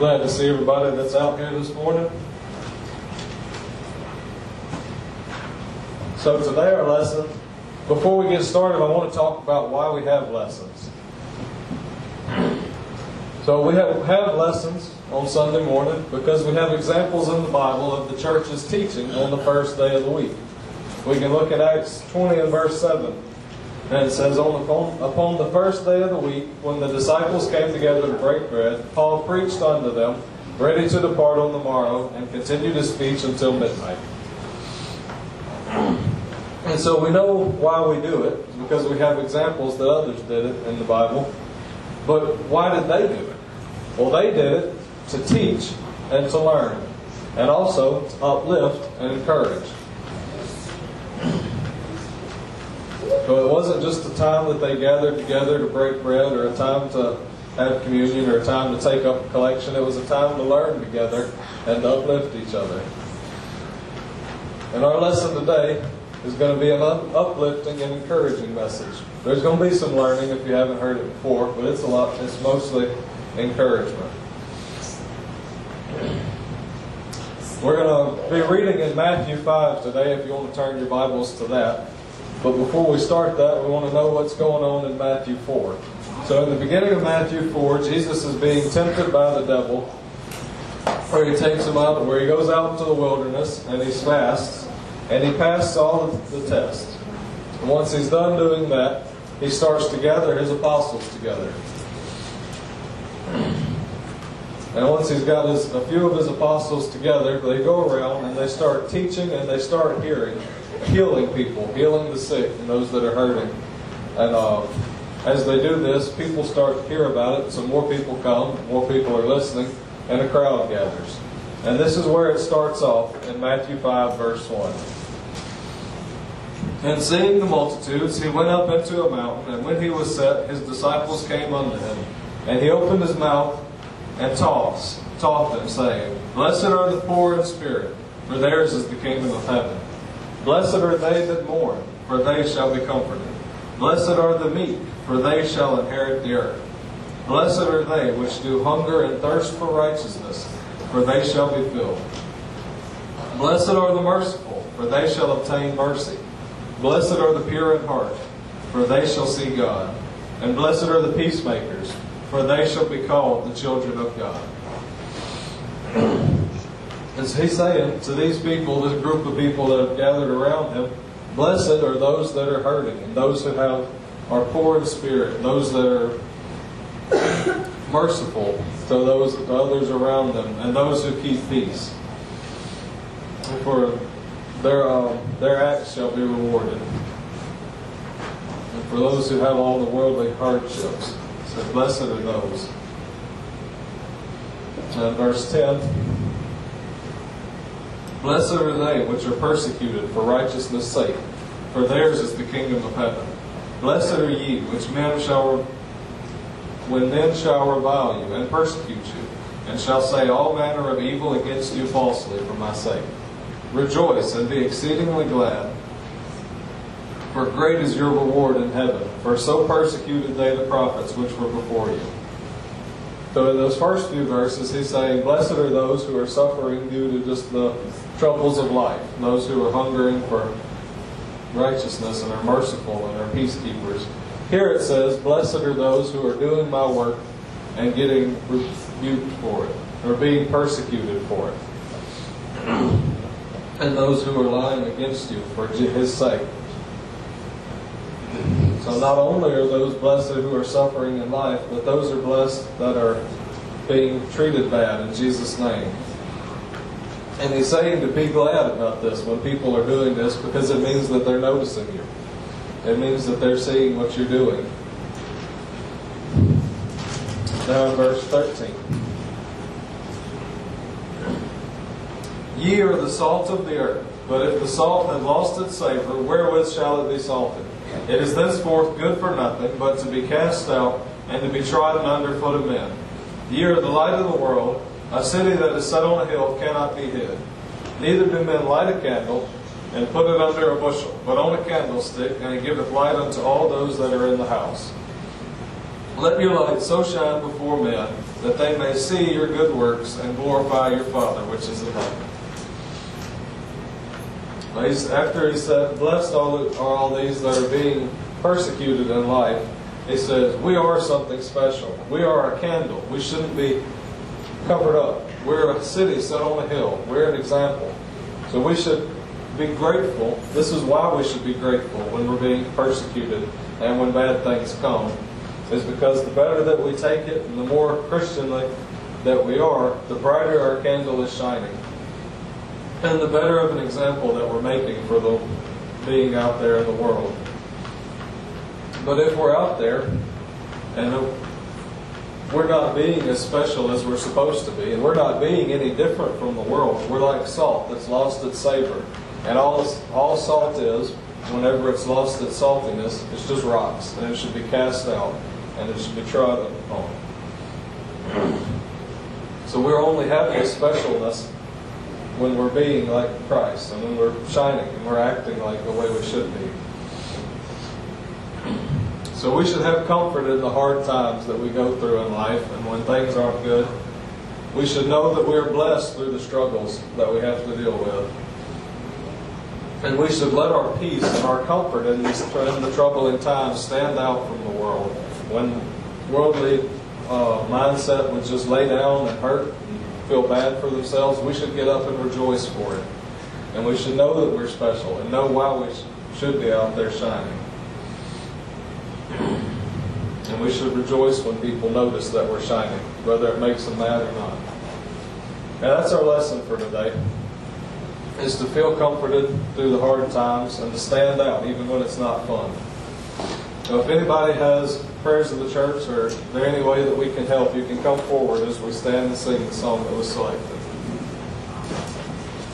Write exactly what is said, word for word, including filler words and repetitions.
Glad to see everybody that's out here this morning. So today our lesson, before we get started, I want to talk about why we have lessons. So we have, have lessons on Sunday morning because we have examples in the Bible of the church's teaching on the first day of the week. We can look at Acts twenty and verse seven. And it says, on upon, upon the first day of the week, when the disciples came together to break bread, Paul preached unto them, ready to depart on the morrow, and continued his speech until midnight. And so we know why we do it, because we have examples that others did it in the Bible. But why did they do it? Well, they did it to teach and to learn, and also to uplift and encourage. So it wasn't just a time that they gathered together to break bread, or a time to have communion, or a time to take up a collection. It was a time to learn together and to uplift each other. And our lesson today is going to be an uplifting and encouraging message. There's going to be some learning if you haven't heard it before, but it's a lot. It's mostly encouragement. We're going to be reading in Matthew five today, if you want to turn your Bibles to that. But before we start that, we want to know what's going on in Matthew four. So in the beginning of Matthew four, Jesus is being tempted by the devil, where he takes him out, where he goes out into the wilderness, and he fasts, and he passes all of the tests. And once he's done doing that, he starts to gather his apostles together. And once he's got his, a few of his apostles together, they go around and they start teaching and they start hearing. Healing people, healing the sick and those that are hurting. And uh, as they do this, people start to hear about it. So more people come, more people are listening, and a crowd gathers. And this is where it starts off in Matthew five, verse one. And seeing the multitudes, he went up into a mountain, and when he was set, his disciples came unto him. And he opened his mouth and taught, taught them, saying, Blessed are the poor in spirit, for theirs is the kingdom of heaven. Blessed are they that mourn, for they shall be comforted. Blessed are the meek, for they shall inherit the earth. Blessed are they which do hunger and thirst for righteousness, for they shall be filled. Blessed are the merciful, for they shall obtain mercy. Blessed are the pure in heart, for they shall see God. And blessed are the peacemakers, for they shall be called the children of God. And he's saying to these people, this group of people that have gathered around him, blessed are those that are hurting, and those who have are poor in spirit, and those that are merciful to those to others around them, and those who keep peace. And for their um, their acts shall be rewarded. And for those who have all the worldly hardships, so blessed are those. And verse ten. Blessed are they which are persecuted for righteousness' sake, for theirs is the kingdom of heaven. Blessed are ye, which men shall, when men shall revile you and persecute you, and shall say all manner of evil against you falsely for my sake. Rejoice and be exceedingly glad, for great is your reward in heaven, for so persecuted they the prophets which were before you. So in those first few verses, he's saying, blessed are those who are suffering due to just the troubles of life, those who are hungering for righteousness and are merciful and are peacekeepers. Here it says, blessed are those who are doing my work and getting rebuked for it, or being persecuted for it. And those who are lying against you for his sake. So not only are those blessed who are suffering in life, but those are blessed that are being treated bad in Jesus' name. And he's saying to be glad about this when people are doing this, because it means that they're noticing you. It means that they're seeing what you're doing. Now in verse thirteen. Ye are the salt of the earth, but if the salt have lost its savor, wherewith shall it be salted? It is thenceforth good for nothing, but to be cast out and to be trodden under foot of men. Ye are the light of the world. A city that is set on a hill cannot be hid. Neither do men light a candle and put it under a bushel, but on a candlestick, and it giveth light unto all those that are in the house. Let your light so shine before men, that they may see your good works and glorify your Father which is in heaven. Well, he's, after he said, blessed are all these that are being persecuted in life, he says, we are something special. We are a candle. We shouldn't be covered up. We're a city set on a hill. We're an example. So we should be grateful. This is why we should be grateful when we're being persecuted and when bad things come, is because the better that we take it and the more Christianly that we are, the brighter our candle is shining. And the better of an example that we're making for the being out there in the world. But if we're out there and we're not being as special as we're supposed to be, and we're not being any different from the world, we're like salt that's lost its savor. And all, all salt is, whenever it's lost its saltiness, it's just rocks. And it should be cast out. And it should be trodden on. So we're only having a specialness when we're being like Christ, and when we're shining, and we're acting like the way we should be. So we should have comfort in the hard times that we go through in life, and when things aren't good. We should know that we're blessed through the struggles that we have to deal with. And we should let our peace and our comfort in, these, in the troubling times stand out from the world. When worldly uh, mindset would just lay down and hurt and feel bad for themselves, we should get up and rejoice for it. And we should know that we're special and know why we should be out there shining. And we should rejoice when people notice that we're shining, whether it makes them mad or not. Now that's our lesson for today, is to feel comforted through the hard times and to stand out even when it's not fun. So if anybody has prayers of the church or is there any way that we can help, you can come forward as we stand and sing the song that was selected.